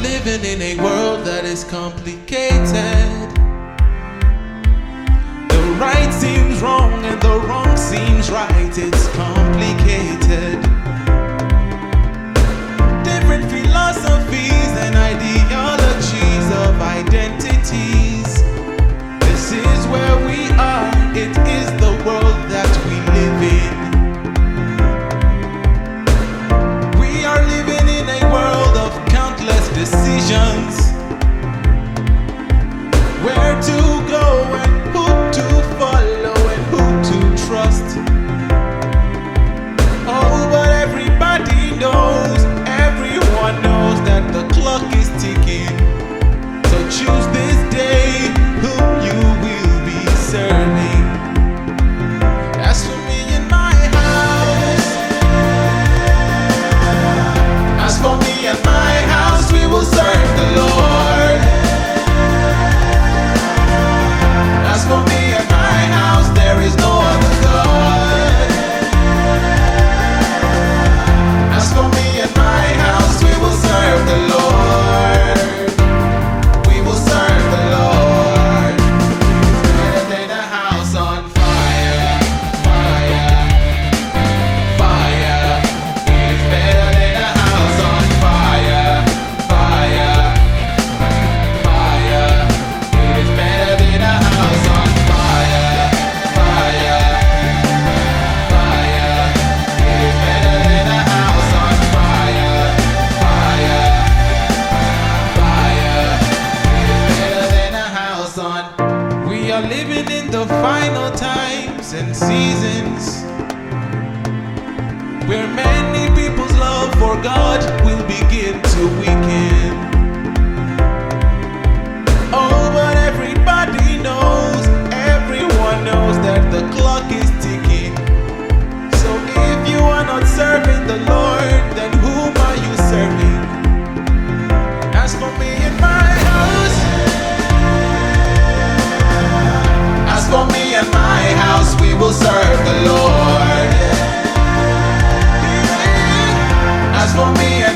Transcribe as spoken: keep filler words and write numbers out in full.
living in a world that is complicated. The right seems wrong and the wrong seems right. It's complicated. Different philosophies and ideologies of identities. This is where we are. It is the world that we live in. We are living in a world of countless decisions. Where to go and who to follow and who to trust. Oh, but everybody knows, everyone knows that the clock is ticking. So choose this day whom you will be serving. As for me and my house, as for me and my house, we will serve the Lord. As for me and my house, there is no other God. As for me and my house, we will serve the Lord. We will serve the Lord. Better than a house on fire, fire, fire. It's better than a house on fire, fire, fire. It's better than a house on fire, fire, fire. It's better than a house on fire, fire, fire. It's better than a house on. We are living in the final times and seasons where many people's love for God will begin to weaken. Oh, but everybody knows, everyone knows that the clock is ticking. So if you are not serving the Lord, then whom are you serving? As for me and my house, as for me and my house, we will serve the Lord. As for me and